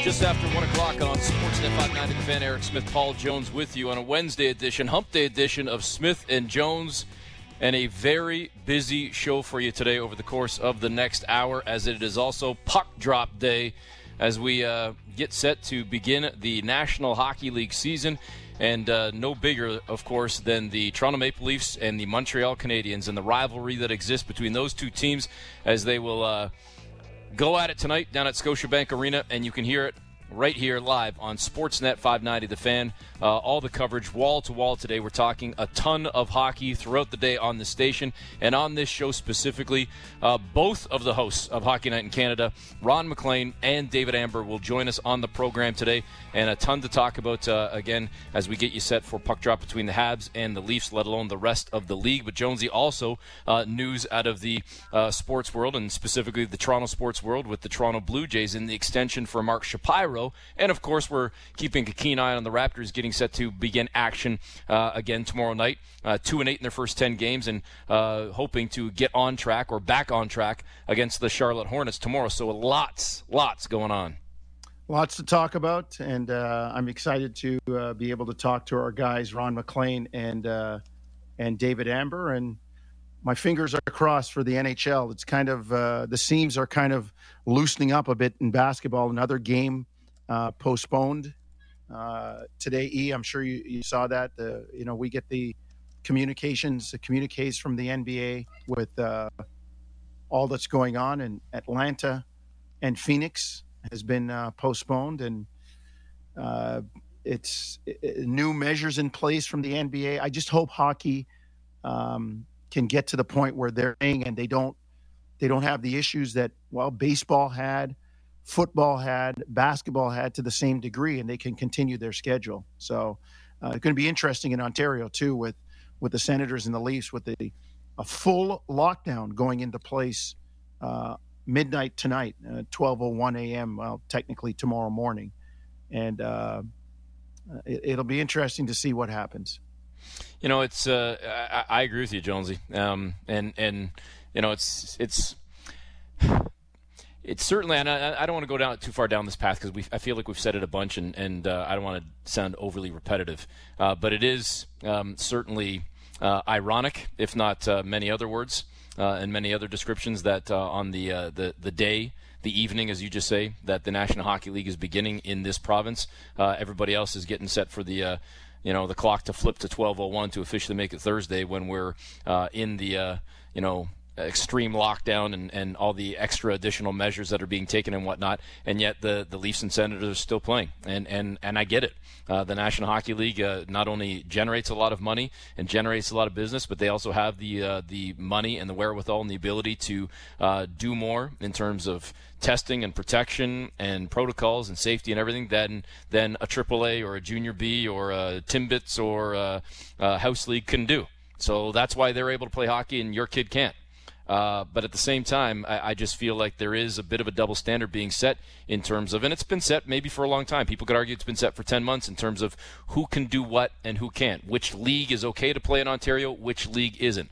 Just after 1 o'clock on Sportsnet 590, The Fan, Eric Smith, Paul Jones with you on a Wednesday edition, Hump Day edition of Smith and Jones, and a very busy show for you today over the course of the next hour, as it is also Puck Drop Day as we get set to begin the National Hockey League season. And no bigger, of course, than the Toronto Maple Leafs and the Montreal Canadiens and the rivalry that exists between those two teams as they will go at it tonight down at Scotiabank Arena, and you can hear it right here live on Sportsnet 590 The Fan. All the coverage wall to wall today. We're talking a ton of hockey throughout the day on the station, and on this show specifically, both of the hosts of Hockey Night in Canada, Ron MacLean and David Amber, will join us on the program today, and a ton to talk about again as we get you set for puck drop between the Habs and the Leafs, let alone the rest of the league. But Jonesy, also news out of the sports world, and specifically the Toronto sports world, with the Toronto Blue Jays in the extension for Mark Shapiro. And of course, we're keeping a keen eye on the Raptors getting set to begin action again tomorrow night. 2-8 in their first 10 games, and hoping to get on track or back on track against the Charlotte Hornets tomorrow. So lots going on. Lots to talk about, and I'm excited to be able to talk to our guys, Ron MacLean and David Amber. And my fingers are crossed for the NHL. It's kind of the seams are kind of loosening up a bit in basketball. Another game postponed today. I'm sure you saw that. We get the communiques from the NBA with all that's going on in Atlanta and Phoenix has been postponed, and it's new measures in place from the NBA. I just hope hockey can get to the point where they're playing and they don't have the issues that baseball had, football had, basketball had to the same degree, and they can continue their schedule. So it's going to be interesting in Ontario too, with the Senators and the Leafs, with a full lockdown going into place midnight tonight, 12:01 a.m. Well, technically tomorrow morning, and it'll be interesting to see what happens. It's I agree with you, Jonesy, and it's certainly, and I don't want to go too far down this path because I feel like we've said it a bunch, and I don't want to sound overly repetitive, but it is certainly ironic, if not many other words and many other descriptions, that on the day, the evening, as you just say, that the National Hockey League is beginning in this province, everybody else is getting set for the clock to flip to 12:01 to officially make it Thursday, when we're in the extreme lockdown and all the extra additional measures that are being taken and whatnot, and yet the Leafs and Senators are still playing, and I get it. The National Hockey League not only generates a lot of money and generates a lot of business, but they also have the money and the wherewithal and the ability to do more in terms of testing and protection and protocols and safety and everything than a AAA or a Junior B or a Timbits or a House League can do. So that's why they're able to play hockey and your kid can't. But at the same time, I just feel like there is a bit of a double standard being set in terms of, and it's been set maybe for a long time. People could argue it's been set for 10 months in terms of who can do what and who can't. Which league is okay to play in Ontario, which league isn't.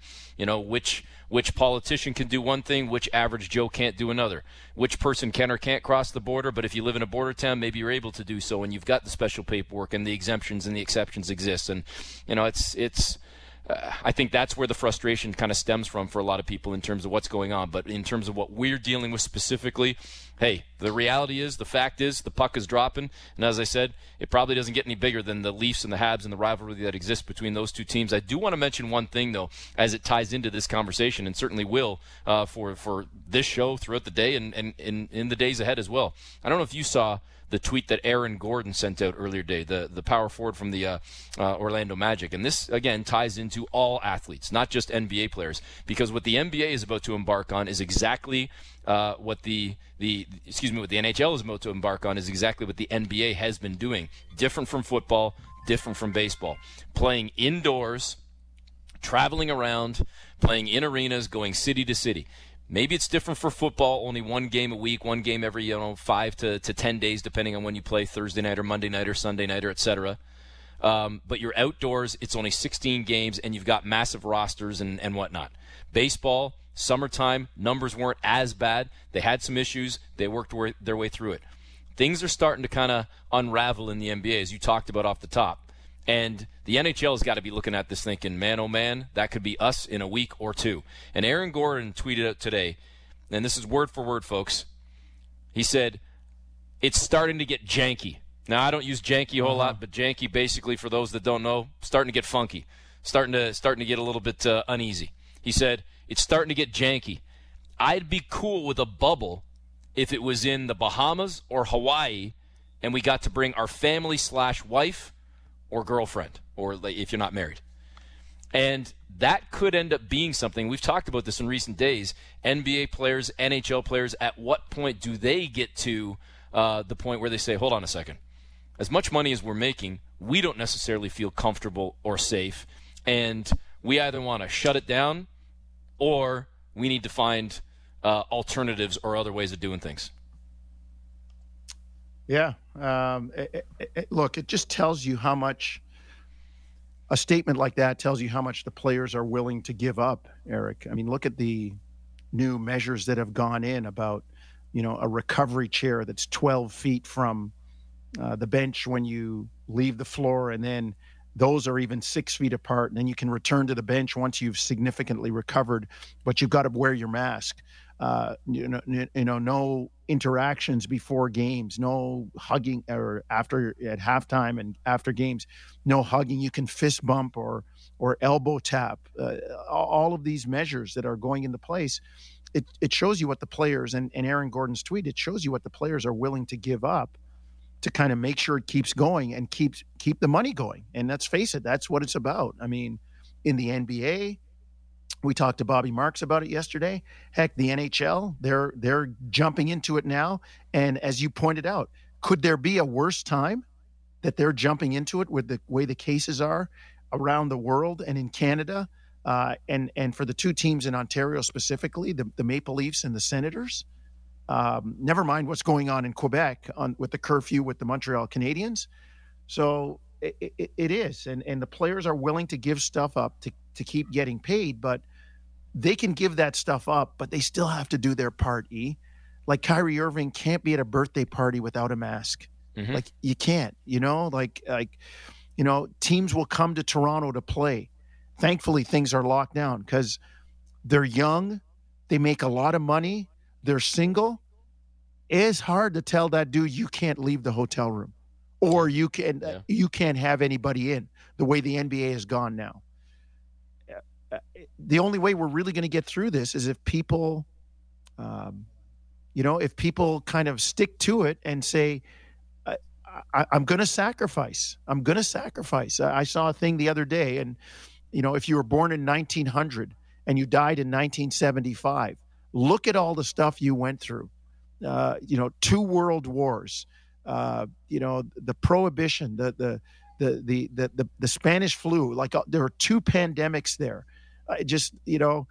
Which politician can do one thing, which average Joe can't do another. Which person can or can't cross the border, but if you live in a border town, maybe you're able to do so, and you've got the special paperwork and the exemptions and the exceptions exist. And, it's I think that's where the frustration kind of stems from for a lot of people in terms of what's going on. But in terms of what we're dealing with specifically, hey, the reality is, the fact is, the puck is dropping. And as I said, it probably doesn't get any bigger than the Leafs and the Habs and the rivalry that exists between those two teams. I do want to mention one thing, though, as it ties into this conversation, and certainly will for this show throughout the day and in the days ahead as well. I don't know if you saw the tweet that Aaron Gordon sent out earlier today, the power forward from the Orlando Magic. And this, again, ties into all athletes, not just NBA players, because what the NBA is about to embark on is exactly what the NHL is about to embark on is exactly what the NBA has been doing. Different from football, different from baseball. Playing indoors, traveling around, playing in arenas, going city to city. Maybe it's different for football, only one game a week, one game every 5 to 10 days, depending on when you play, Thursday night or Monday night or Sunday night or etc. But you're outdoors, it's only 16 games, and you've got massive rosters and whatnot. Baseball, summertime, numbers weren't as bad. They had some issues. They worked their way through it. things are starting to kind of unravel in the NBA, as you talked about off the top. And the NHL has got to be looking at this thinking, man, oh man, that could be us in a week or two. And Aaron Gordon tweeted out today, and this is word for word, folks. He said, it's starting to get janky. Now, I don't use janky a whole lot, but janky, basically, for those that don't know, starting to get funky, starting to get a little bit uneasy. He said, it's starting to get janky. I'd be cool with a bubble if it was in the Bahamas or Hawaii and we got to bring our family/wife or girlfriend, or if you're not married. And that could end up being something. We've talked about this in recent days. NBA players, NHL players, at what point do they get to the point where they say, hold on a second. As much money as we're making, we don't necessarily feel comfortable or safe, and we either want to shut it down or we need to find alternatives or other ways of doing things. Yeah. Look, it just tells you how much a statement like that tells you how much the players are willing to give up, Eric. I mean, look at the new measures that have gone in about, a recovery chair that's 12 feet from the bench when you leave the floor, and then those are even 6 feet apart, and then you can return to the bench once you've significantly recovered, but you've got to wear your mask. No interactions before games, no hugging, or after at halftime and after games, no hugging. You can fist bump or elbow tap. All of these measures that are going into place, it shows you what the players, and Aaron Gordon's tweet, it shows you what the players are willing to give up to kind of make sure it keeps going and keep the money going. And let's face it, that's what it's about. I mean, in the NBA, we talked to Bobby Marks about it yesterday. Heck, the NHL, they're jumping into it now. And as you pointed out, could there be a worse time that they're jumping into it with the way the cases are around the world and in Canada? And for the two teams in Ontario specifically, the Maple Leafs and the Senators, never mind what's going on in Quebec with the curfew with the Montreal Canadiens. So it is. And the players are willing to give stuff up to keep getting paid, but they can give that stuff up, but they still have to do their part, Like Kyrie Irving can't be at a birthday party without a mask. Mm-hmm. Like you can't, teams will come to Toronto to play. Thankfully, things are locked down because they're young. They make a lot of money. They're single. It's hard to tell that dude you can't leave the hotel room, or you can't have anybody in the way the NBA has gone now. The only way we're really going to get through this is if people, if people kind of stick to it and say, I'm going to sacrifice. I'm going to sacrifice. I saw a thing the other day, and, if you were born in 1900 and you died in 1975, look at all the stuff you went through. 2 world wars, the prohibition, the Spanish flu, like there were 2 pandemics there. The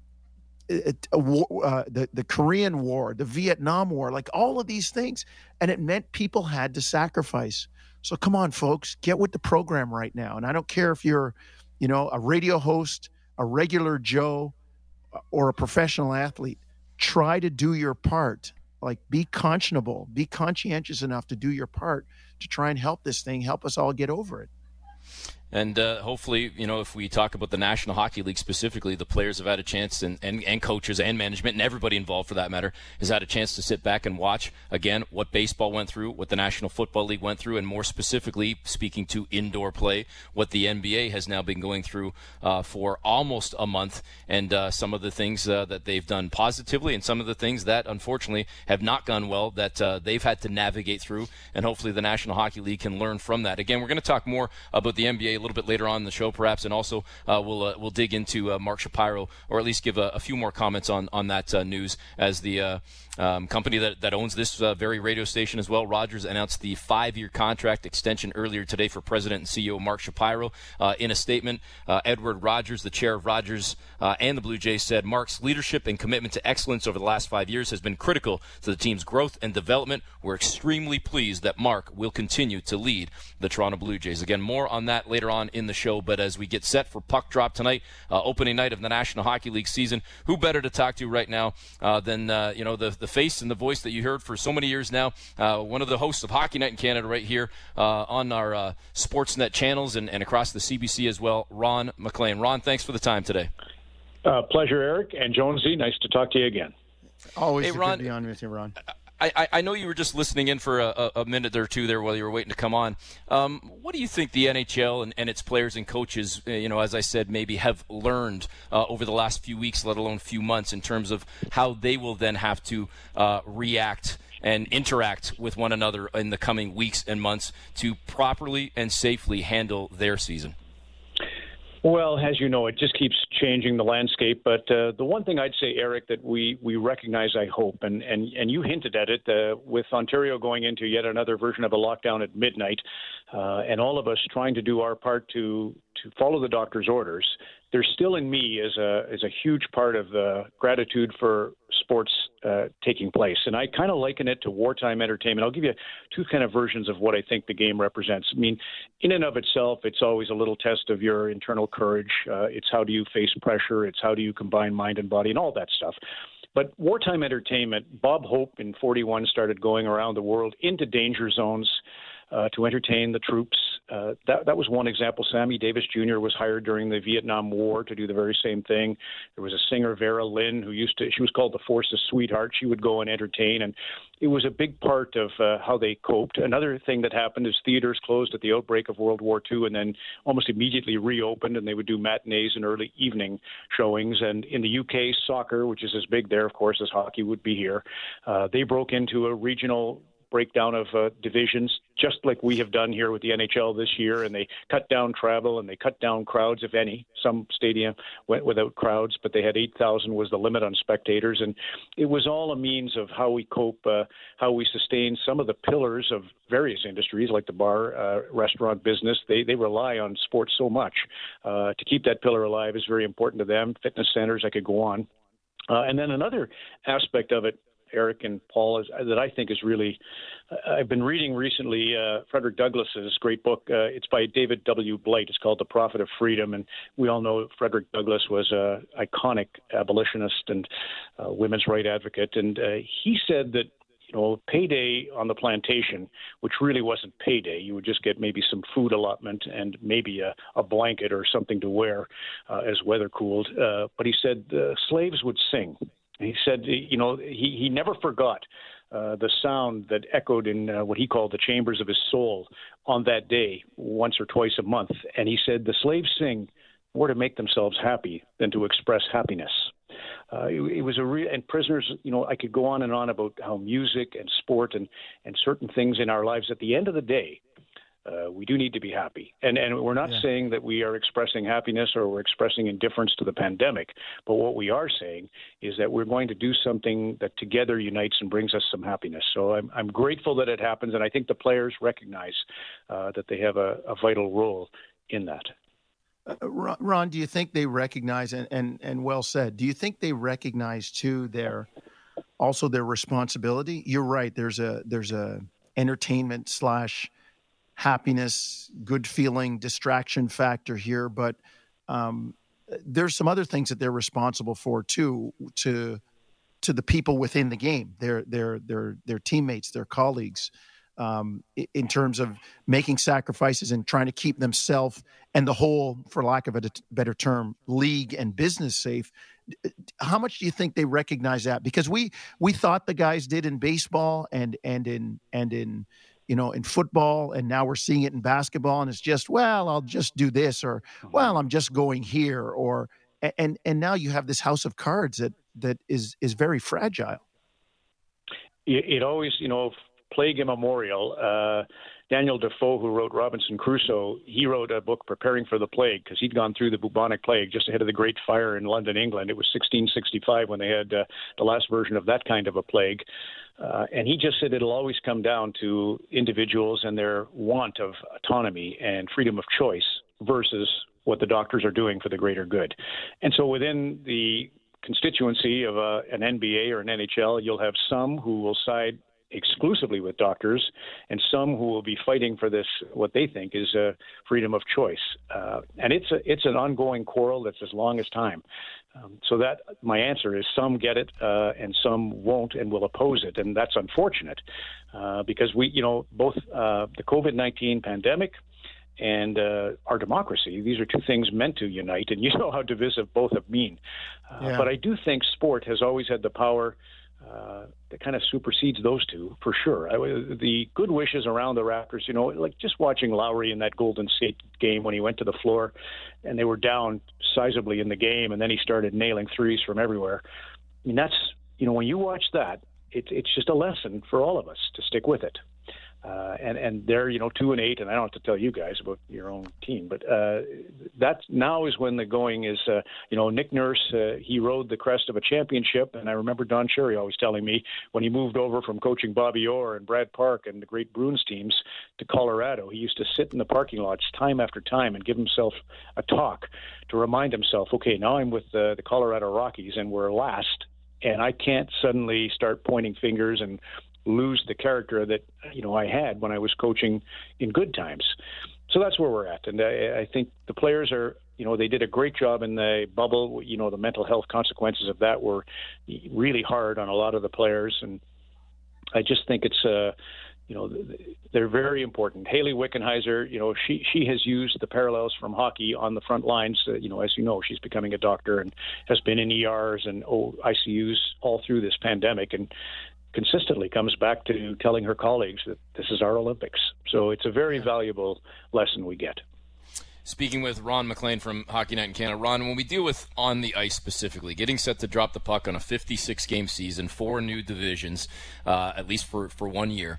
Korean War, the Vietnam War, like all of these things. And it meant people had to sacrifice. So come on, folks, get with the program right now. And I don't care if you're, a radio host, a regular Joe, or a professional athlete. Try to do your part. Like, be conscionable, be conscientious enough to do your part to try and help us all get over it. And hopefully, if we talk about the National Hockey League specifically, the players have had a chance, and coaches and management and everybody involved for that matter, has had a chance to sit back and watch, again, what baseball went through, what the National Football League went through, and more specifically, speaking to indoor play, what the NBA has now been going through for almost a month, and some of the things that they've done positively and some of the things that, unfortunately, have not gone well that they've had to navigate through, and hopefully the National Hockey League can learn from that. Again, we're going to talk more about the NBA a little bit later on in the show, perhaps, and also we'll dig into Mark Shapiro, or at least give a few more comments on that news, as the company that owns this very radio station as well, Rogers, announced the 5-year contract extension earlier today for President and CEO Mark Shapiro. In a statement, Edward Rogers, the chair of Rogers and the Blue Jays, said Mark's leadership and commitment to excellence over the last 5 years has been critical to the team's growth and development. We're extremely pleased that Mark will continue to lead the Toronto Blue Jays. Again, more on that later on on in the show. But as we get set for puck drop tonight, opening night of the National Hockey League season, who better to talk to right now than the face and the voice that you heard for so many years now, one of the hosts of Hockey Night in Canada right here on our Sportsnet channels and across the CBC as well, Ron MacLean. Ron, thanks for the time today. Pleasure, Eric. And Jonesy, nice to talk to you again. Always good to be on with you, Ron. I know you were just listening in for a minute or two there while you were waiting to come on. What do you think the NHL and its players and coaches, as I said, maybe have learned over the last few weeks, let alone few months, in terms of how they will then have to react and interact with one another in the coming weeks and months to properly and safely handle their season? Well, as you know, it just keeps changing the landscape. But the one thing I'd say, Eric, that we recognize, I hope, and you hinted at it, with Ontario going into yet another version of a lockdown at midnight, and all of us trying to do our part to follow the doctor's orders, there's still in me is a huge part of the gratitude for sports taking place. And I kind of liken it to wartime entertainment. I'll give you two kind of versions of what I think the game represents. I mean, in and of itself, it's always a little test of your internal courage. It's how do you face pressure? It's how do you combine mind and body and all that stuff. But wartime entertainment, Bob Hope in 41 started going around the world into danger zones to entertain the troops. That was one example. Sammy Davis Jr. was hired during the Vietnam War to do the very same thing. There was a singer, Vera Lynn, she was called the Force's Sweetheart. She would go and entertain, and it was a big part of how they coped. Another thing that happened is theaters closed at the outbreak of World War II and then almost immediately reopened, and they would do matinees and early evening showings. And in the UK, soccer, which is as big there, of course, as hockey would be here, they broke into a regional breakdown of divisions, just like we have done here with the NHL this year, and they cut down travel and they cut down crowds, if any. Some stadium went without crowds, but they had 8,000 was the limit on spectators, and it was all a means of how we cope, how we sustain some of the pillars of various industries, like the bar, restaurant business. They rely on sports so much. To keep that pillar alive is very important to them. Fitness centers, I could go on. And then another aspect of it, Eric and Paul, that I think is really, I've been reading recently Frederick Douglass's great book. It's by David W. Blight. It's called The Prophet of Freedom. And we all know Frederick Douglass was an iconic abolitionist and women's right advocate. And he said that, payday on the plantation, which really wasn't payday. You would just get maybe some food allotment and maybe a blanket or something to wear as weather cooled. But he said slaves would sing. He said, he never forgot the sound that echoed in what he called the chambers of his soul on that day, once or twice a month. And he said the slaves sing more to make themselves happy than to express happiness. It was and prisoners, I could go on and on about how music and sport and certain things in our lives, at the end of the day, we do need to be happy. And we're not saying that we are expressing happiness or we're expressing indifference to the pandemic, but what we are saying is that we're going to do something that together unites and brings us some happiness. So I'm grateful that it happens, and I think the players recognize that they have a vital role in that. Ron, do you think they recognize, and well said, do you think they recognize too their responsibility? You're right. There's a entertainment / happiness, good feeling, distraction factor here, but there's some other things that they're responsible for too, to the people within the game, their teammates, their colleagues, in terms of making sacrifices and trying to keep themselves and the whole, for lack of a better term, league and business safe. How much do you think they recognize that? Because we thought the guys did in baseball and in in football, and now we're seeing it in basketball, and it's just, well, I'll just do this, or, well, I'm just going here, or, and now you have this house of cards that is very fragile. It always, plague immemorial. Daniel Defoe, who wrote Robinson Crusoe, he wrote a book preparing for the plague because he'd gone through the bubonic plague just ahead of the Great Fire in London, England. It was 1665 when they had the last version of that kind of a plague. And he just said it'll always come down to individuals and their want of autonomy and freedom of choice versus what the doctors are doing for the greater good. And so within the constituency of an NBA or an NHL, you'll have some who will side exclusively with doctors, and some who will be fighting for this, what they think is freedom of choice. And it's an ongoing quarrel that's as long as time. So that my answer is some get it and some won't and will oppose it, and that's unfortunate because we, both the COVID-19 pandemic and our democracy, these are two things meant to unite, and you know how divisive both have been. But I do think sport has always had the power that kind of supersedes those two, for sure. The good wishes around the Raptors, like just watching Lowry in that Golden State game when he went to the floor and they were down sizably in the game, and then he started nailing threes from everywhere. I mean, that's, when you watch that, it's just a lesson for all of us to stick with it. And they're 2-8, and I don't have to tell you guys about your own team, but that now is when the going is. Nick Nurse, he rode the crest of a championship, and I remember Don Cherry always telling me when he moved over from coaching Bobby Orr and Brad Park and the great Bruins teams to Colorado, he used to sit in the parking lots time after time and give himself a talk to remind himself, okay, now I'm with the Colorado Rockies and we're last, and I can't suddenly start pointing fingers and lose the character that I had when I was coaching in good times. So that's where we're at, and I think the players are they did a great job in the bubble. The mental health consequences of that were really hard on a lot of the players, and I just think it's they're very important. Haley Wickenheiser, she has used the parallels from hockey on the front lines. As she's becoming a doctor and has been in ERs and ICUs all through this pandemic, and consistently comes back to telling her colleagues that this is our Olympics. So it's a very valuable lesson we get. Speaking with Ron MacLean from Hockey Night in Canada. Ron, when we deal with on the ice specifically, getting set to drop the puck on a 56-game season, 4 new divisions, at least for 1 year,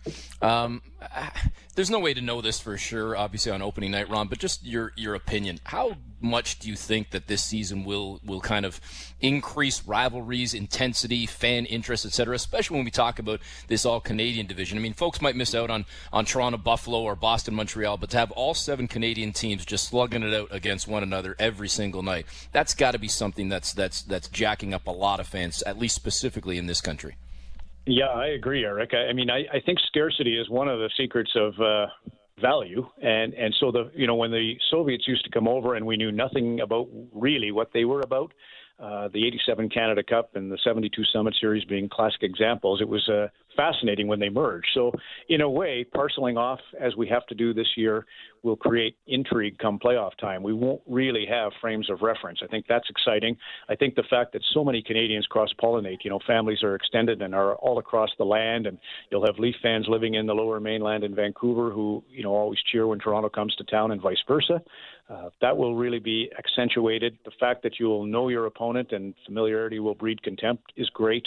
there's no way to know this for sure, obviously, on opening night, Ron, but just your opinion. How much do you think that this season will kind of increase rivalries, intensity, fan interest, etc., especially when we talk about this all-Canadian division? I mean, folks might miss out on Toronto, Buffalo, or Boston, Montreal, but to have all 7 Canadian teams just slugging it out against one another every single night, that's got to be something that's jacking up a lot of fans, at least specifically in this country. Yeah, I agree, Eric. I mean, I think scarcity is one of the secrets of value, and so when the Soviets used to come over and we knew nothing about really what they were about, the 87 Canada Cup and the 72 Summit Series being classic examples, it was fascinating when they merged. So in a way, parceling off as we have to do this year will create intrigue come playoff time. We won't really have frames of reference. I think that's exciting. I think the fact that so many Canadians cross-pollinate, families are extended and are all across the land, and you'll have Leaf fans living in the Lower Mainland in Vancouver who, always cheer when Toronto comes to town and vice versa. That will really be accentuated. The fact that you will know your opponent and familiarity will breed contempt is great.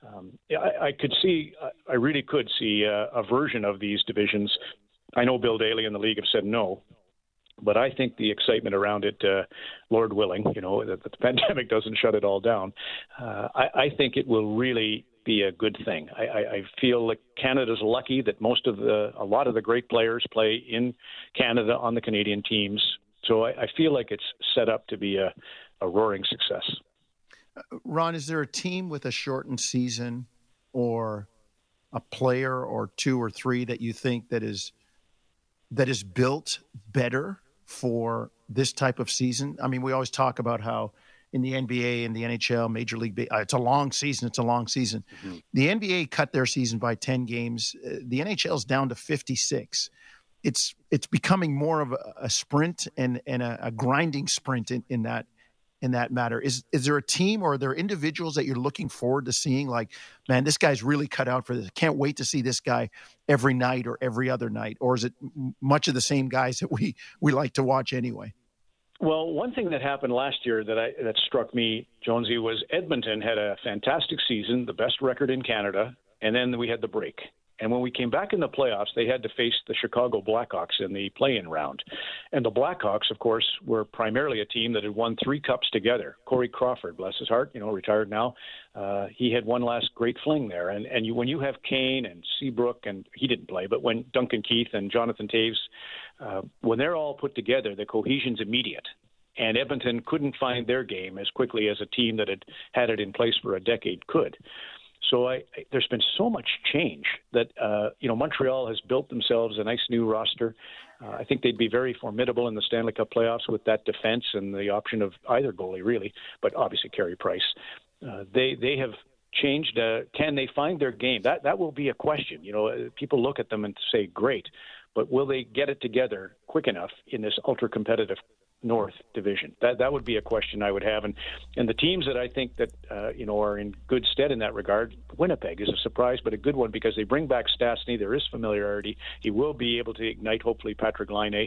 I really could see a version of these divisions. I know Bill Daly and the league have said no, but I think the excitement around it, Lord willing, that the pandemic doesn't shut it all down, I think it will really be a good thing. I feel like Canada's lucky that a lot of the great players play in Canada on the Canadian teams. So I feel like it's set up to be a roaring success. Ron, is there a team with a shortened season or a player or 2 or 3 that you think that is built better for this type of season? I mean, we always talk about how in the NBA and the NHL, Major League, it's a long season. Mm-hmm. The NBA cut their season by 10 games. The NHL is down to 56. It's becoming more of a sprint and a grinding sprint in that matter. Is there a team or are there individuals that you're looking forward to seeing? Like, man, this guy's really cut out for this. Can't wait to see this guy every night or every other night. Or is it much of the same guys that we like to watch anyway? Well, one thing that happened last year that struck me, Jonesy, was Edmonton had a fantastic season, the best record in Canada, and then we had the break. And when we came back in the playoffs, they had to face the Chicago Blackhawks in the play-in round. And the Blackhawks, of course, were primarily a team that had won 3 cups together. Corey Crawford, bless his heart, retired now. He had one last great fling there. And when you have Kane and Seabrook, and he didn't play, but when Duncan Keith and Jonathan Toews, when they're all put together, the cohesion's immediate. And Edmonton couldn't find their game as quickly as a team that had it in place for a decade could. So there's been so much change that, Montreal has built themselves a nice new roster. I think they'd be very formidable in the Stanley Cup playoffs with that defense and the option of either goalie, really, but obviously Carey Price. They have changed. Can they find their game? That will be a question. People look at them and say, great, but will they get it together quick enough in this ultra-competitive North Division? That would be a question I would have. And the teams that I think that are in good stead in that regard, Winnipeg is a surprise, but a good one because they bring back Stastny. There is familiarity. He will be able to ignite, hopefully, Patrick Laine.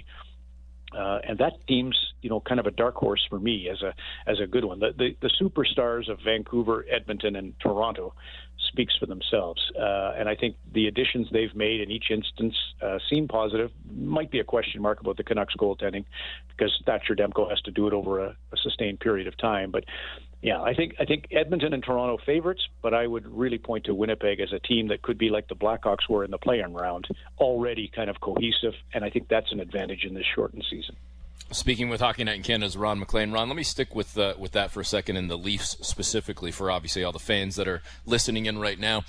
And that team's, kind of a dark horse for me as a good one. The superstars of Vancouver, Edmonton, and Toronto speaks for themselves. And I think the additions they've made in each instance seem positive. Might be a question mark about the Canucks goaltending because Thatcher Demko has to do it over a sustained period of time. But yeah, I think Edmonton and Toronto favorites, but I would really point to Winnipeg as a team that could be like the Blackhawks were in the play-in round, already kind of cohesive, and I think that's an advantage in this shortened season. Speaking with Hockey Night in Canada's Ron MacLean. Ron, let me stick with that for a second, and the Leafs specifically for obviously all the fans that are listening in right now.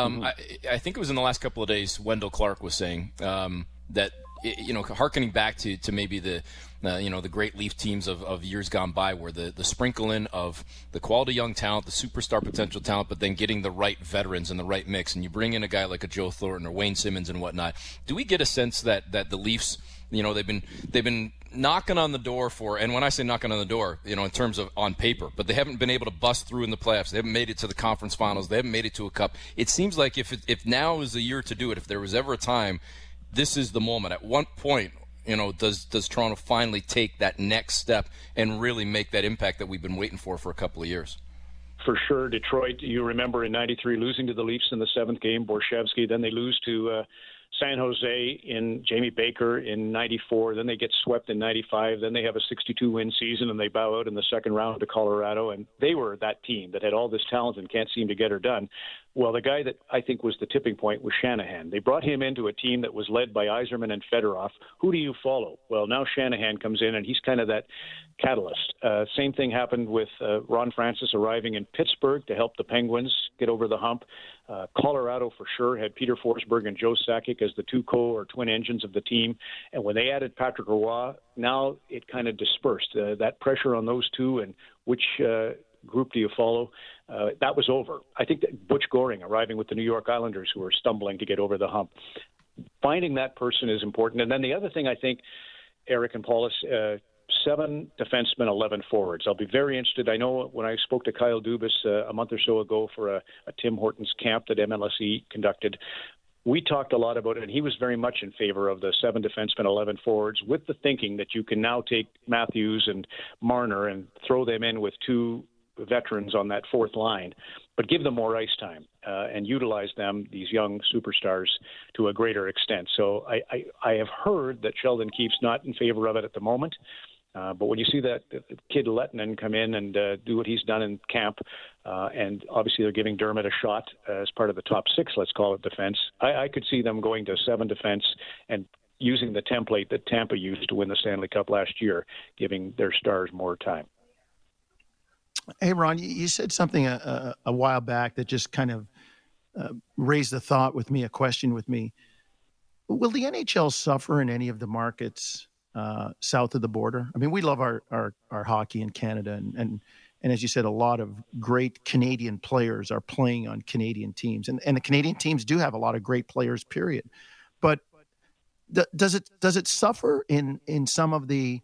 I think it was in the last couple of days Wendell Clark was saying that, hearkening back to maybe the great Leaf teams of years gone by, where the sprinkle in of the quality young talent, the superstar potential talent, but then getting the right veterans and the right mix, and you bring in a guy like a Joe Thornton or Wayne Simmons and whatnot. Do we get a sense that the Leafs, they've been knocking on the door for, and when I say knocking on the door, in terms of on paper, but they haven't been able to bust through in the playoffs. They haven't made it to the conference finals. They haven't made it to a cup. It seems like if now is the year to do it, if there was ever a time, this is the moment. At what point, does Toronto finally take that next step and really make that impact that we've been waiting for a couple of years? For sure. Detroit, you remember in '93 losing to the Leafs in the seventh game, Borshevsky. Then they lose to San Jose in Jamie Baker in '94. Then they get swept in '95. Then they have a 62-win season and they bow out in the second round to Colorado. And they were that team that had all this talent and can't seem to get her done. Well, the guy that I think was the tipping point was Shanahan. They brought him into a team that was led by Yzerman and Fedorov. Who do you follow? Well, now Shanahan comes in, and he's kind of that catalyst. Same thing happened with Ron Francis arriving in Pittsburgh to help the Penguins get over the hump. Colorado, for sure, had Peter Forsberg and Joe Sakic as the two twin engines of the team. And when they added Patrick Roy, now it kind of dispersed. That pressure on those two and which group do you follow? That was over. I think that Butch Goring arriving with the New York Islanders, who are stumbling to get over the hump. Finding that person is important. And then the other thing I think, Eric and Paulus, 7 defensemen, 11 forwards. I'll be very interested. I know when I spoke to Kyle Dubas a month or so ago for a Tim Hortons camp that MLSE conducted, we talked a lot about it, and he was very much in favor of the 7 defensemen, 11 forwards, with the thinking that you can now take Matthews and Marner and throw them in with 2 veterans on that fourth line, but give them more ice time and utilize them, these young superstars, to a greater extent. So I have heard that Sheldon Keefe's not in favor of it at the moment, but when you see that kid Lettinen come in and do what he's done in camp, and obviously they're giving Dermott a shot as part of the top 6, let's call it, defense, I could see them going to 7 defense and using the template that Tampa used to win the Stanley Cup last year, giving their stars more time. Hey, Ron, you said something a while back that just kind of raised a thought with me, a question with me. Will the NHL suffer in any of the markets south of the border? I mean, we love our hockey in Canada, and as you said, a lot of great Canadian players are playing on Canadian teams, and the Canadian teams do have a lot of great players, period. But does it suffer in some of the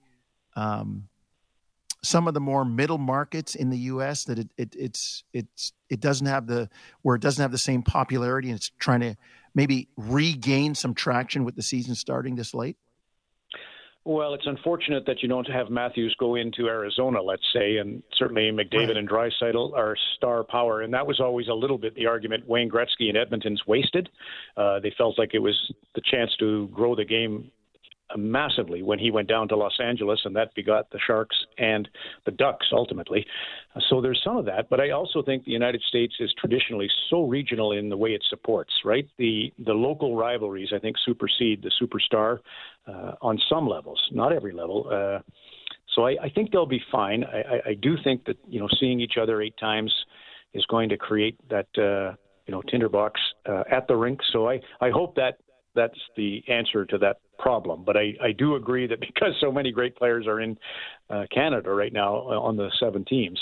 more middle markets in the U.S. that it doesn't have the same popularity, and it's trying to maybe regain some traction with the season starting this late? Well, it's unfortunate that you don't have Matthews go into Arizona, let's say, and certainly McDavid Right. and Draisaitl are star power, and that was always a little bit the argument Wayne Gretzky and Edmonton's wasted. They felt like it was the chance to grow the game massively when he went down to Los Angeles, and that begot the Sharks and the Ducks ultimately. So there's some of that, but I also think the United States is traditionally so regional in the way it supports, right? The local rivalries, I think, supersede the superstar on some levels, not every level. So I think they'll be fine. I do think that, seeing each other 8 times is going to create that tinderbox at the rink. So I hope that's the answer to that problem. But I do agree that because so many great players are in Canada right now on the 7 teams,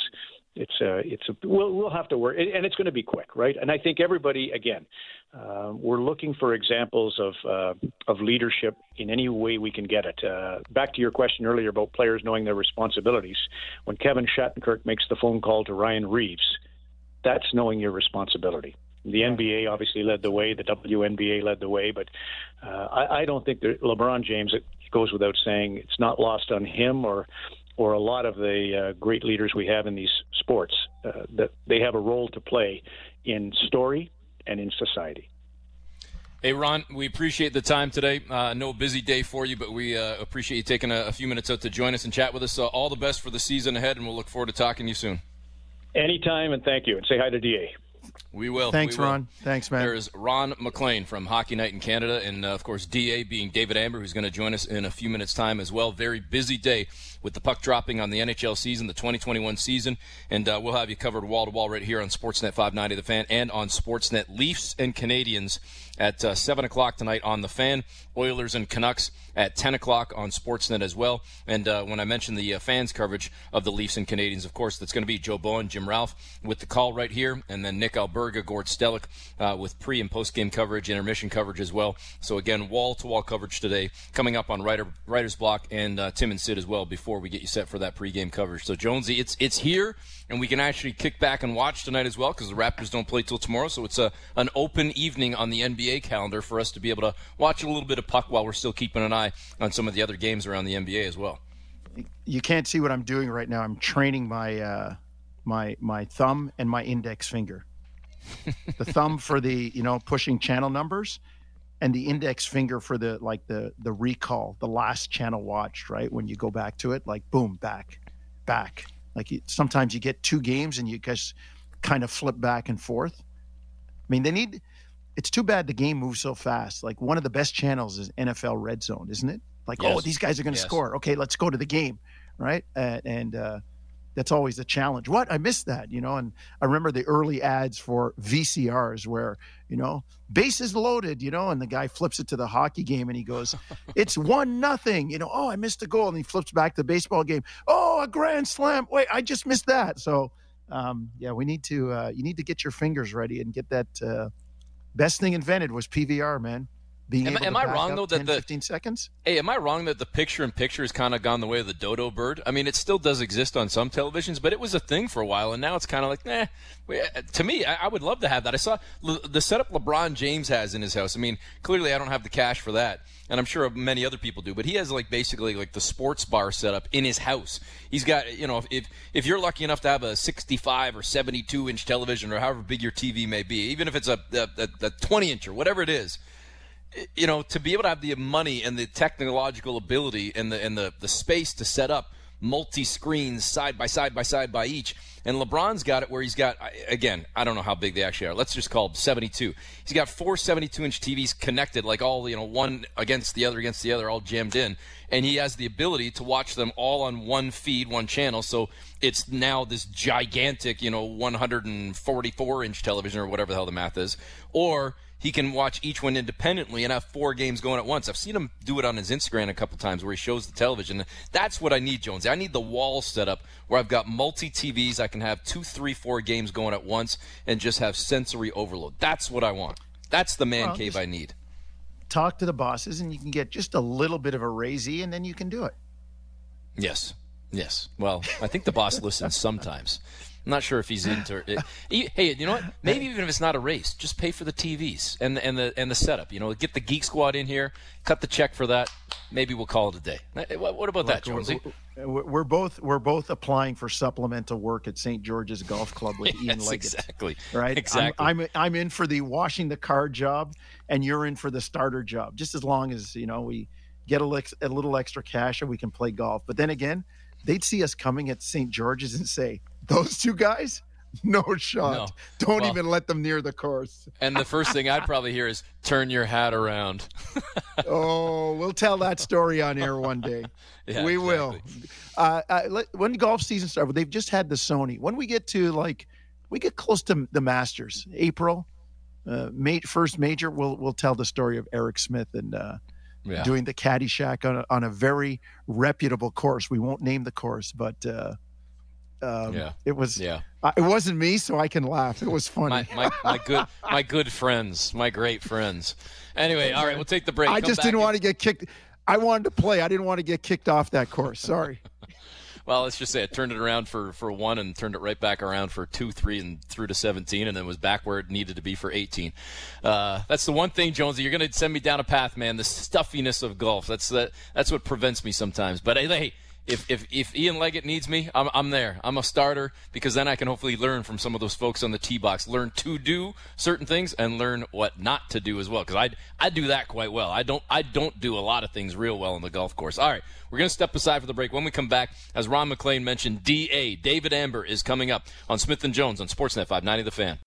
we'll have to work, and it's going to be quick, right? And I think everybody, again, we're looking for examples of leadership in any way we can get it. Back to your question earlier about players knowing their responsibilities. When Kevin Shattenkirk makes the phone call to Ryan Reeves, that's knowing your responsibility. The NBA obviously led the way. The WNBA led the way. But I don't think that LeBron James, it goes without saying, it's not lost on him or a lot of the great leaders we have in these sports, that they have a role to play in story and in society. Hey, Ron, we appreciate the time today. I know a busy day for you, but we appreciate you taking a few minutes out to join us and chat with us. All the best for the season ahead, and we'll look forward to talking to you soon. Anytime, and thank you. And say hi to DA. We will. Thanks, Ron. Thanks, man. There's Ron MacLean from Hockey Night in Canada, and, of course, DA being David Amber, who's going to join us in a few minutes' time as well. Very busy day with the puck dropping on the NHL season, the 2021 season, and we'll have you covered wall-to-wall right here on Sportsnet 590 The Fan and on Sportsnet. Leafs and Canadians at 7 o'clock tonight on The Fan. Oilers and Canucks at 10 o'clock on Sportsnet as well. And when I mentioned the fans coverage of the Leafs and Canadians, of course, that's going to be Joe Bowen, Jim Ralph with the call right here, and then Nick Alberga, Gord Stellick with pre- and post-game coverage, intermission coverage as well. So, again, wall-to-wall coverage today coming up on Writer's Block, and Tim and Sid as well before we get you set for that pre-game coverage. So, Jonesy, it's here, and we can actually kick back and watch tonight as well because the Raptors don't play till tomorrow. So it's an open evening on the NBA calendar for us to be able to watch a little bit of puck while we're still keeping an eye on some of the other games around the NBA as well. You can't see what I'm doing right now. I'm training my my thumb and my index finger. The thumb for the pushing channel numbers, and the index finger for the recall, the last channel watched, right? When you go back to it, like boom, back. Like sometimes you get 2 games and you guys kind of flip back and forth. I mean, it's too bad the game moves so fast. Like one of the best channels is NFL Red Zone, isn't it? Like, yes. Oh, these guys are going to score. Okay, let's go to the game, right? And that's always a challenge. What? I missed that, and I remember the early ads for VCRs where, bases loaded, and the guy flips it to the hockey game and he goes, it's 1-0, oh, I missed a goal. And he flips back to the baseball game. Oh, a grand slam. Wait, I just missed that. So, we need to, you need to get your fingers ready and get that. Best thing invented was PVR, man. Am I wrong though that 15 seconds? Hey, am I wrong that the picture-in-picture has kind of gone the way of the dodo bird? I mean, it still does exist on some televisions, but it was a thing for a while, and now it's kind of like, To me, I would love to have that. I saw the setup LeBron James has in his house. I mean, clearly I don't have the cash for that, and I'm sure many other people do. But he has basically the sports bar setup in his house. He's got, if you're lucky enough to have a 65 or 72-inch television or however big your TV may be, even if it's a 20-inch or whatever it is. To be able to have the money and the technological ability and the space to set up multi-screens side by side by each. And LeBron's got it where he's got, again, I don't know how big they actually are. Let's just call them 72. He's got 4 72-inch TVs connected, all, one against the other, all jammed in. And he has the ability to watch them all on one feed, one channel. So it's now this gigantic, 144-inch television or whatever the hell the math is. Or he can watch each one independently and have 4 games going at once. I've seen him do it on his Instagram a couple times where he shows the television. That's what I need, Jonesy. I need the wall set up where I've got multi-TVs. I can have 2, 3, 4 games going at once and just have sensory overload. That's what I want. That's the man cave I need. Talk to the bosses and you can get just a little bit of a raisey and then you can do it. Yes. Well, I think the boss listens sometimes. I'm not sure if he's into it. Hey, you know what? Maybe even if it's not a race, just pay for the TVs and the setup. Get the Geek Squad in here, cut the check for that. Maybe we'll call it a day. What about that, Jonesy? We're both applying for supplemental work at St. George's Golf Club with Ian Leggett. Exactly. Right. Exactly. I'm in for the washing the car job, and you're in for the starter job. Just as long as we get a little extra cash and we can play golf. But then again, they'd see us coming at St. George's and say, those 2 guys, no shot. No. Don't even let them near the course. And the first thing I'd probably hear is, turn your hat around. Oh, we'll tell that story on air one day. Yeah, we exactly. will. When golf season starts, they've just had the Sony. When we get to we get close to the Masters, April, first major, we'll tell the story of Eric Smith and doing the Caddyshack on a very reputable course. We won't name the course, but it was. Yeah. It wasn't me, so I can laugh. It was funny. My good friends, my great friends. Anyway, all right, we'll take the break. I just didn't want to get kicked. I wanted to play. I didn't want to get kicked off that course. Sorry. Well, let's just say it turned it around for 1 and turned it right back around for 2, 3, and through to 17, and then was back where it needed to be for 18. That's the one thing, Jonesy, you're going to send me down a path, man, the stuffiness of golf. That's what prevents me sometimes. But, hey, if Ian Leggett needs me, I'm there. I'm a starter because then I can hopefully learn from some of those folks on the tee box, learn to do certain things and learn what not to do as well. Because I do that quite well. I don't do a lot of things real well on the golf course. All right, we're going to step aside for the break. When we come back, as Ron MacLean mentioned, David Amber is coming up on Smith and Jones on Sportsnet 590 The Fan.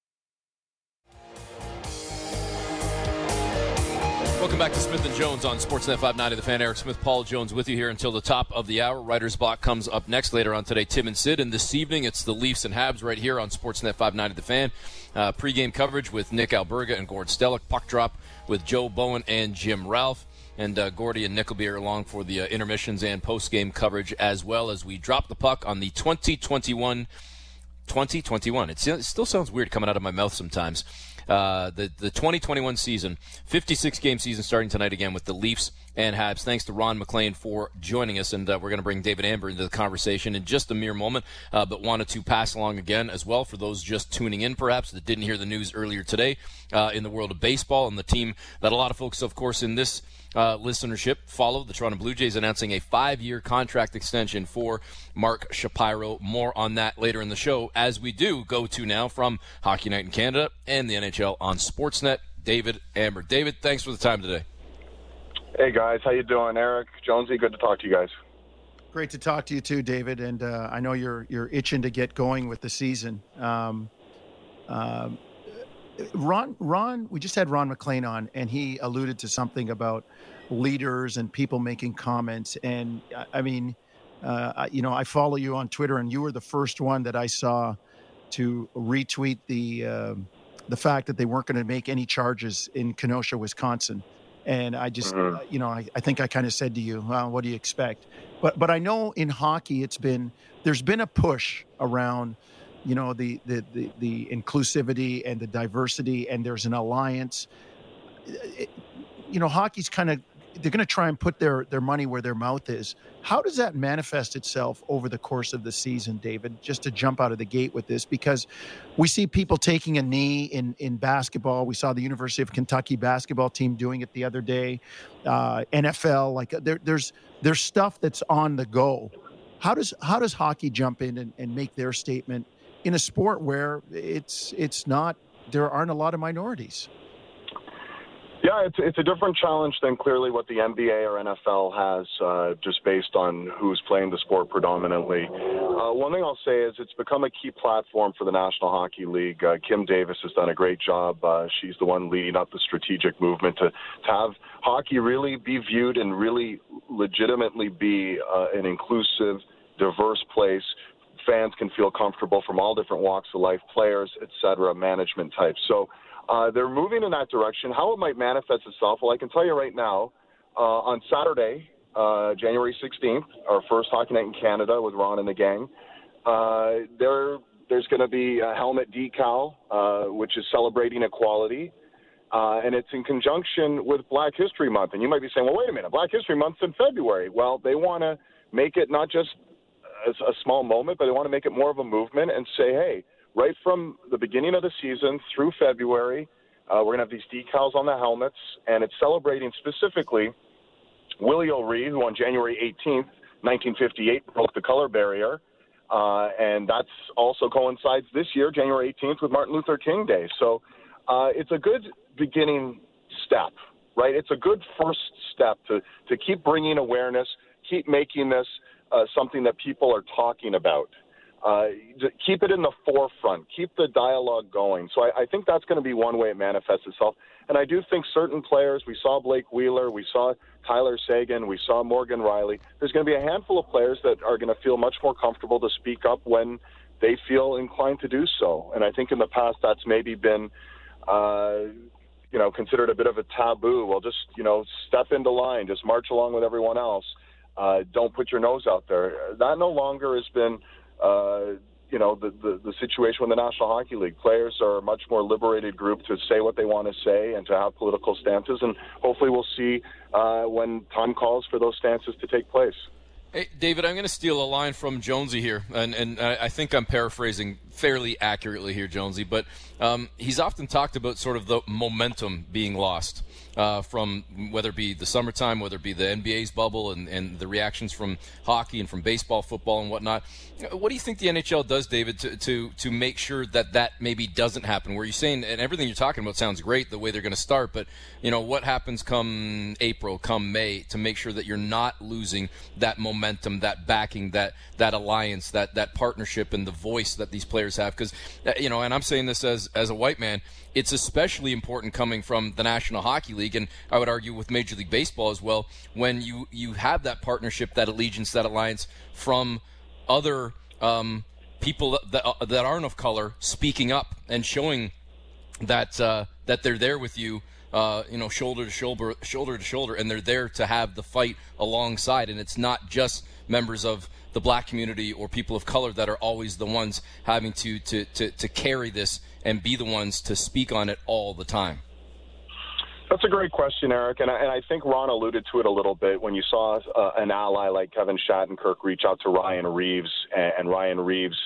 Welcome back to Smith & Jones on Sportsnet 590 The Fan. Eric Smith, Paul Jones with you here until the top of the hour. Writer's Block comes up next later on today. Tim and Sid. And this evening, it's the Leafs and Habs right here on Sportsnet 590 The Fan. Pre-game coverage with Nick Alberga and Gord Stellick. Puck drop with Joe Bowen and Jim Ralph. And Gordy and Nick will be here along for the intermissions and post-game coverage as well as we drop the puck on the 2021. It still sounds weird coming out of my mouth sometimes. The 2021 season, 56-game season starting tonight again with the Leafs and Habs. Thanks to Ron MacLean for joining us, and we're going to bring David Amber into the conversation in just a mere moment, but wanted to pass along again as well for those just tuning in perhaps that didn't hear the news earlier today in the world of baseball and the team that a lot of folks, of course, in this listenership follow, the Toronto Blue Jays announcing a 5-year contract extension for Mark Shapiro. More on that later in the show as we do go to now from Hockey Night in Canada and the NHL on Sportsnet, David Amber. David, thanks for the time today. Hey, guys. How you doing? Eric, Jonesy, good to talk to you guys. Great to talk to you too, David. And I know you're itching to get going with the season. Ron, we just had Ron MacLean on, and he alluded to something about leaders and people making comments. And I mean, I follow you on Twitter, and you were the first one that I saw to retweet the fact that they weren't going to make any charges in Kenosha, Wisconsin. And I just, I think I kind of said to you, well, what do you expect? But I know in hockey, there's been a push around, the inclusivity and the diversity, and there's an alliance. Hockey's they're going to try and put their money where their mouth is. How does that manifest itself over the course of the season, David, just to jump out of the gate with this? Because we see people taking a knee in basketball. We saw the University of Kentucky basketball team doing it the other day. NFL, there's stuff that's on the go. How does hockey jump in and make their statement in a sport where there aren't a lot of minorities? Yeah, it's a different challenge than clearly what the NBA or NFL has, just based on who's playing the sport predominantly. One thing I'll say is it's become a key platform for the National Hockey League. Kim Davis has done a great job. She's the one leading up the strategic movement to have hockey really be viewed and really legitimately be an inclusive, diverse place. Fans can feel comfortable from all different walks of life, players, et cetera, management types. So they're moving in that direction. How it might manifest itself, well, I can tell you right now, on Saturday, January 16th, our first Hockey Night in Canada with Ron and the gang, there's going to be a helmet decal, which is celebrating equality, and it's in conjunction with Black History Month. And you might be saying, well, wait a minute, Black History Month's in February. Well, they want to make it not just a small moment, but they want to make it more of a movement and say, hey, right from the beginning of the season through February, we're going to have these decals on the helmets, and it's celebrating specifically Willie O'Ree, who on January 18th, 1958, broke the color barrier, and that's also coincides this year, January 18th, with Martin Luther King Day. So it's a good beginning step, right? It's a good first step to keep bringing awareness, keep making this something that people are talking about. Keep it in the forefront. Keep the dialogue going. So I think that's going to be one way it manifests itself. And I do think certain players, we saw Blake Wheeler, we saw Tyler Seguin, we saw Morgan Riley. There's going to be a handful of players that are going to feel much more comfortable to speak up when they feel inclined to do so. And I think in the past that's maybe been considered a bit of a taboo. Well, just, step into line, just march along with everyone else. Don't put your nose out there. That no longer has been, the situation with the National Hockey League. Players are a much more liberated group to say what they want to say and to have political stances, and hopefully we'll see when time calls for those stances to take place. Hey, David, I'm going to steal a line from Jonesy here, and I think I'm paraphrasing fairly accurately here, Jonesy, but he's often talked about sort of the momentum being lost from whether it be the summertime, whether it be the NBA's bubble and the reactions from hockey and from baseball, football, and whatnot. What do you think the NHL does, David, to make sure that maybe doesn't happen? Where you're saying, and everything you're talking about sounds great, the way they're going to start, but what happens come April, come May, to make sure that you're not losing that momentum, that backing, that alliance, that partnership, and the voice that these players have? Because and I'm saying this as a white man, it's especially important coming from the National Hockey League, and I would argue with Major League Baseball as well, when you have that partnership, that allegiance, that alliance from other people that aren't of color speaking up and showing that they're there with you, shoulder to shoulder, and they're there to have the fight alongside, and it's not just members of the black community or people of color that are always the ones having to carry this and be the ones to speak on it all the time. That's a great question, Eric, and I think Ron alluded to it a little bit when you saw an ally like Kevin Shattenkirk reach out to Ryan Reeves, and Ryan Reeves,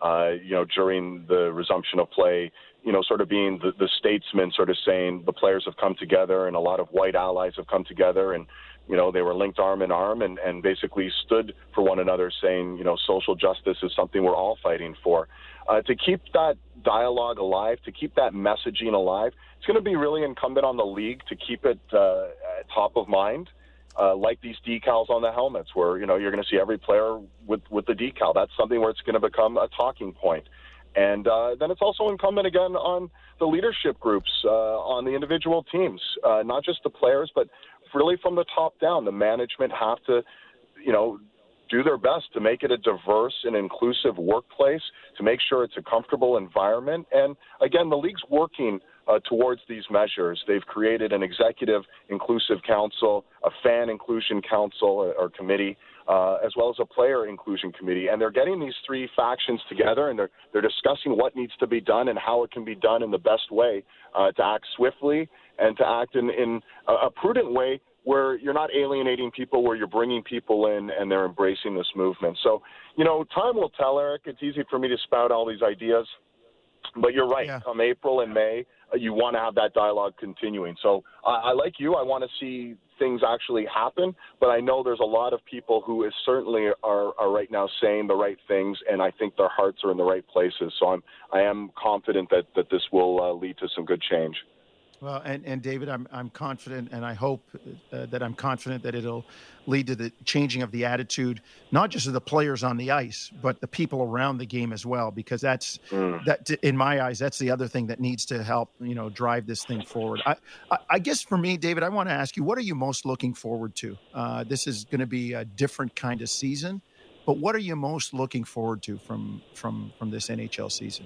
during the resumption of play, sort of being the statesman, sort of saying the players have come together and a lot of white allies have come together, and they were linked arm in arm and basically stood for one another, saying, social justice is something we're all fighting for. To keep that dialogue alive, to keep that messaging alive, it's going to be really incumbent on the league to keep it top of mind, like these decals on the helmets, where, you're going to see every player with the decal. That's something where it's going to become a talking point. And then it's also incumbent, again, on the leadership groups, on the individual teams, not just the players, but really from the top down. The management have to, do their best to make it a diverse and inclusive workplace, to make sure it's a comfortable environment. And again, the league's working towards these measures. They've created an executive inclusive council, a fan inclusion council or committee, as well as a player inclusion committee. And they're getting these three factions together, and they're discussing what needs to be done and how it can be done in the best way, to act swiftly and to act in a prudent way, where you're not alienating people, where you're bringing people in and they're embracing this movement. So, time will tell, Eric. It's easy for me to spout all these ideas, but you're right. Yeah. Come April and May, you want to have that dialogue continuing. So I like you. I want to see things actually happen, but I know there's a lot of people who certainly are right now saying the right things, and I think their hearts are in the right places. So I am confident that this will lead to some good change. Well, and David, I'm confident, and I hope that I'm confident that it'll lead to the changing of the attitude, not just of the players on the ice, but the people around the game as well, because that, in my eyes, that's the other thing that needs to help, drive this thing forward. I guess for me, David, I want to ask you, what are you most looking forward to? This is going to be a different kind of season, but what are you most looking forward to from this NHL season?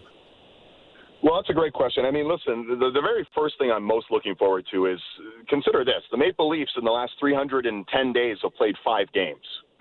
Well, that's a great question. I mean, listen, the very first thing I'm most looking forward to is, consider this, the Maple Leafs in the last 310 days have played 5 games.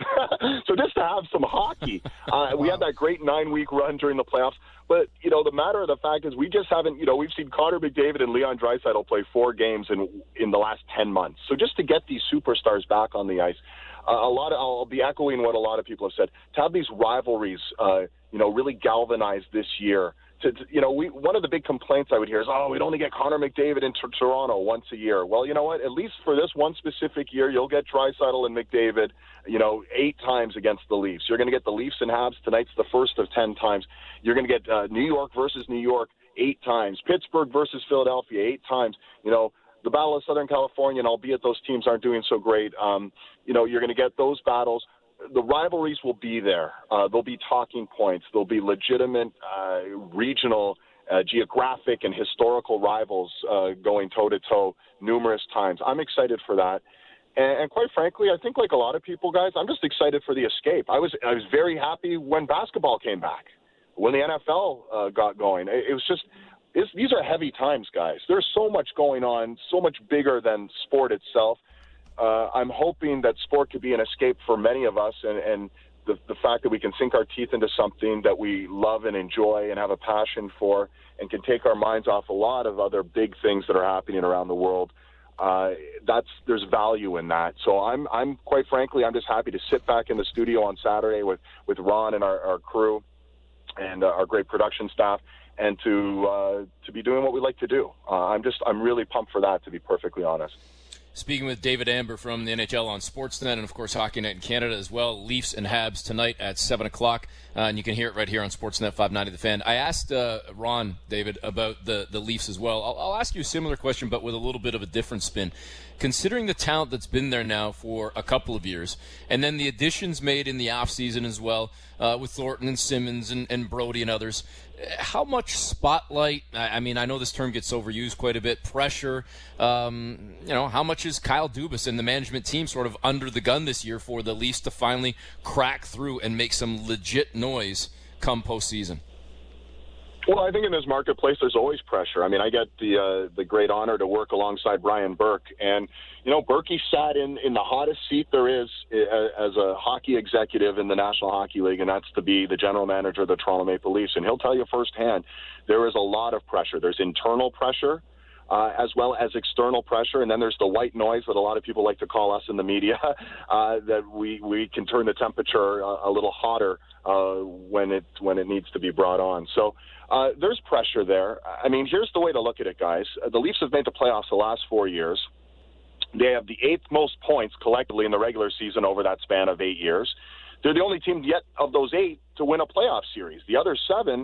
So just to have some hockey, we had that great 9-week run during the playoffs. But, the matter of the fact is we just haven't, we've seen Connor McDavid and Leon Draisaitl play 4 games in the last 10 months. So just to get these superstars back on the ice, I'll be echoing what a lot of people have said, to have these rivalries, really galvanized this year. One of the big complaints I would hear is, we'd only get Connor McDavid into Toronto once a year. Well, you know what? At least for this one specific year, you'll get Draisaitl and McDavid, 8 times against the Leafs. You're going to get the Leafs and Habs. Tonight's the first of 10 times. You're going to get New York versus New York 8 times. Pittsburgh versus Philadelphia 8 times. The Battle of Southern California, and albeit those teams aren't doing so great, you're going to get those battles. The rivalries will be there. There'll be talking points. There'll be legitimate regional, geographic, and historical rivals going toe-to-toe numerous times. I'm excited for that. And quite frankly, I think like a lot of people, guys, I'm just excited for the escape. I was very happy when basketball came back, when the NFL got going. It was just these are heavy times, guys. There's so much going on, so much bigger than sport itself. I'm hoping that sport could be an escape for many of us, and the fact that we can sink our teeth into something that we love and enjoy and have a passion for, and can take our minds off a lot of other big things that are happening around the world. There's value in that. So I'm quite frankly, I'm just happy to sit back in the studio on Saturday with Ron and our crew and our great production staff, and to be doing what we like to do. I'm really pumped for that, to be perfectly honest. Speaking with David Amber from the NHL on Sportsnet, and of course Hockey Night in Canada as well. Leafs and Habs tonight at 7 o'clock, and you can hear it right here on Sportsnet 590 The Fan. I asked Ron, David, about the Leafs as well. I'll ask you a similar question, but with a little bit of a different spin. Considering the talent that's been there now for a couple of years, and then the additions made in the offseason as well, with Thornton and Simmons and Brody and others, how much spotlight, I mean, I know this term gets overused quite a bit, pressure, how much is Kyle Dubas and the management team sort of under the gun this year for the Leafs to finally crack through and make some legit noise come postseason? Well, I think in this marketplace, there's always pressure. I mean, I get the great honor to work alongside Brian Burke. And, Berkey sat in the hottest seat there is as a hockey executive in the National Hockey League, and that's to be the general manager of the Toronto Maple Leafs. And he'll tell you firsthand, there is a lot of pressure. There's internal pressure as well as external pressure. And then there's the white noise that a lot of people like to call us in the media, that we can turn the temperature a little hotter when it needs to be brought on. So there's pressure there. I mean, here's the way to look at it, guys. The Leafs have made the playoffs the last 4 years. They have the 8th most points collectively in the regular season over that span of 8 years. They're the only team yet of those 8 to win a playoff series. The other 7,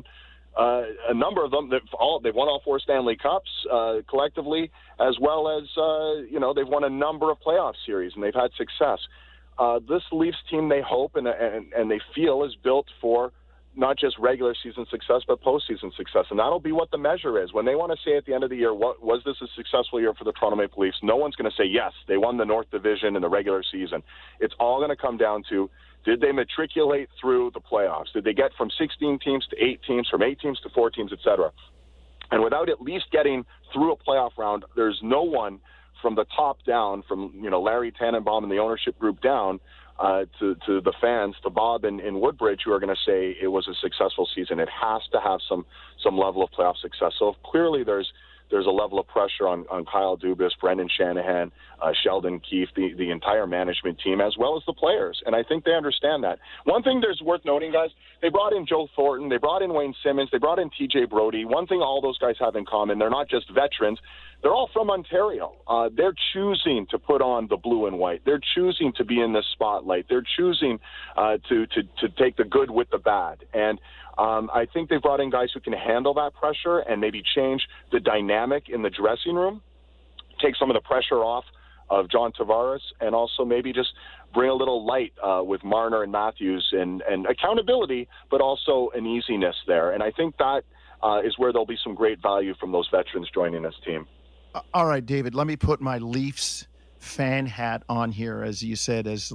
a number of them, they've won all 4 Stanley Cups collectively, as well as, they've won a number of playoff series, and they've had success. This Leafs team, they hope and they feel, is built for not just regular season success, but postseason success. And that'll be what the measure is. When they want to say at the end of the year, was this a successful year for the Toronto Maple Leafs? No one's going to say, yes, they won the North Division in the regular season. It's all going to come down to, did they matriculate through the playoffs? Did they get from 16 teams to 8 teams, from 8 teams to 4 teams, et cetera? And without at least getting through a playoff round, there's no one from the top down, from Larry Tannenbaum and the ownership group down, to the fans, to Bob and Woodbridge, who are going to say it was a successful season. It has to have some level of playoff success. So clearly there's a level of pressure on Kyle Dubas, Brendan Shanahan, Sheldon Keefe, the entire management team, as well as the players. And I think they understand that. One thing there's worth noting, guys, they brought in Joe Thornton, they brought in Wayne Simmons, they brought in TJ Brody. One thing all those guys have in common, they're not just veterans. They're all from Ontario. They're choosing to put on the blue and white. They're choosing to be in the spotlight. They're choosing to take the good with the bad. And I think they've brought in guys who can handle that pressure and maybe change the dynamic in the dressing room, take some of the pressure off of John Tavares, and also maybe just bring a little light with Marner and Matthews and accountability, but also an easiness there. And I think that is where there'll be some great value from those veterans joining this team. All right, David, let me put my Leafs fan hat on here, as you said, as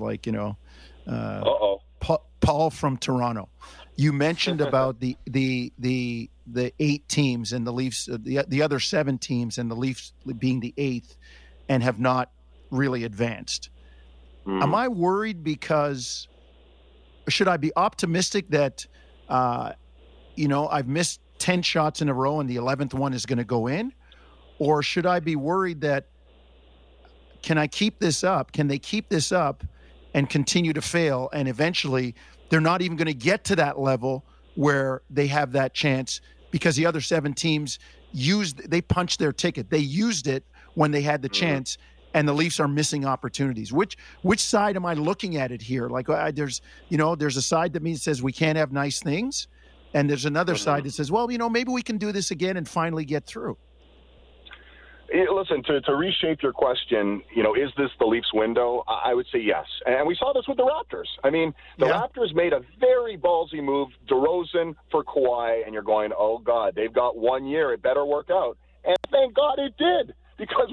Paul from Toronto. You mentioned about the 8 teams and the Leafs, the other 7 teams, and the Leafs being the 8th and have not really advanced. Am I worried because should I be optimistic that I've missed 10 shots in a row and the 11th one is going to go in? Or should I be worried that can I keep this up? Can they keep this up and continue to fail? And eventually they're not even going to get to that level where they have that chance because the other 7 teams they punched their ticket. They used it when they had the chance, and the Leafs are missing opportunities. Which side am I looking at it here? Like there's a side that says we can't have nice things. And there's another side that says, well, maybe we can do this again and finally get through. Listen, to reshape your question, is this the Leafs window? I would say yes. And we saw this with the Raptors. I mean, the Raptors made a very ballsy move, DeRozan for Kawhi, and you're going, oh, God, they've got 1 year. It better work out. And thank God it did, because we all see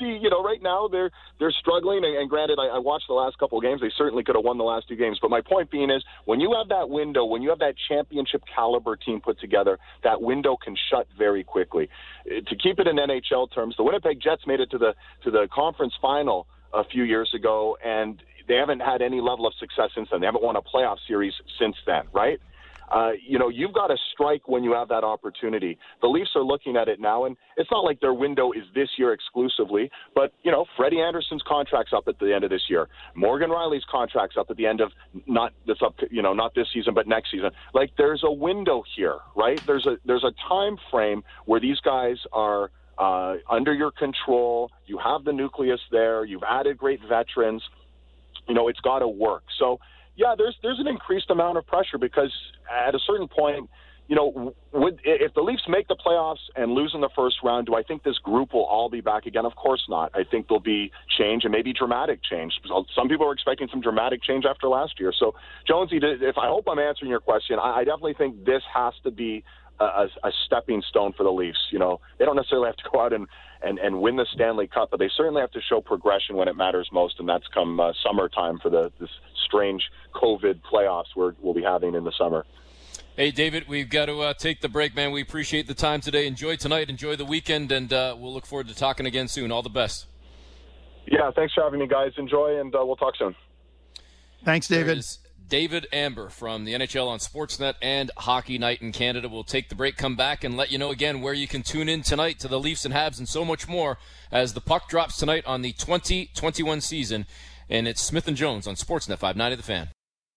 be, right now they're struggling. And granted, I watched the last couple of games. They certainly could have won the last 2 games. But my point being is, when you have that window, when you have that championship caliber team put together, that window can shut very quickly. To keep it in NHL terms, the Winnipeg Jets made it to the conference final a few years ago, and they haven't had any level of success since then. They haven't won a playoff series since then, right? You've got to strike when you have that opportunity. The Leafs are looking at it now, and it's not like their window is this year exclusively, but, Freddie Anderson's contract's up at the end of this year. Morgan Riley's contract's up at the end of not this season, but next season. Like, there's a window here, right? There's a time frame where these guys are under your control. You have the nucleus there. You've added great veterans. It's got to work. So, yeah, there's an increased amount of pressure because at a certain point, if the Leafs make the playoffs and lose in the first round, do I think this group will all be back again? Of course not. I think there'll be change, and maybe dramatic change. Some people are expecting some dramatic change after last year. So, Jonesy, I hope I'm answering your question, I definitely think this has to be a stepping stone for the Leafs. They don't necessarily have to go out and win the Stanley Cup, but they certainly have to show progression when it matters most, and that's come summertime for this strange COVID playoffs we'll be having in the summer. Hey, David, we've got to take the break, man. We appreciate the time today. Enjoy tonight, enjoy the weekend, and we'll look forward to talking again soon. All the best. Yeah, thanks for having me, guys. Enjoy, and we'll talk soon. Thanks, David. David Amber from the NHL on Sportsnet and Hockey Night in Canada. We'll take the break, come back, and let you know again where you can tune in tonight to the Leafs and Habs and so much more as the puck drops tonight on the 2021 season. And it's Smith & Jones on Sportsnet 590 The Fan.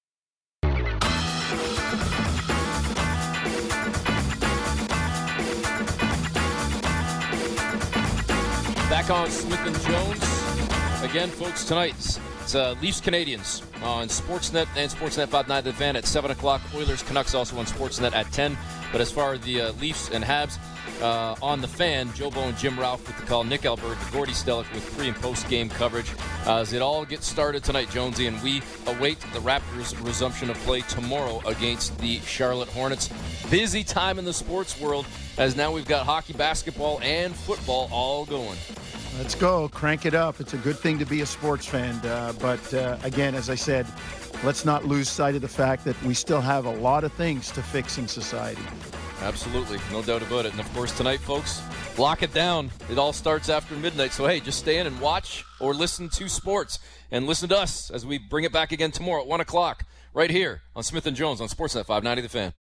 Back on Smith & Jones. Again, folks, tonight it's Leafs Canadians on Sportsnet and Sportsnet 590 The Fan at 7 o'clock. Oilers Canucks also on Sportsnet at 10. But as far as the Leafs and Habs on The Fan, Joe Bowen, Jim Ralph with the call, Nick Albert, Gordy Stellick with pre- and post-game coverage as it all gets started tonight, Jonesy, and we await the Raptors' resumption of play tomorrow against the Charlotte Hornets. Busy time in the sports world as now we've got hockey, basketball, and football all going. Let's go. Crank it up. It's a good thing to be a sports fan. But again, as I said, let's not lose sight of the fact that we still have a lot of things to fix in society. Absolutely. No doubt about it. And, of course, tonight, folks, lock it down. It all starts after midnight. So, hey, just stay in and watch or listen to sports. And listen to us as we bring it back again tomorrow at 1 o'clock right here on Smith & Jones on Sportsnet 590 The Fan.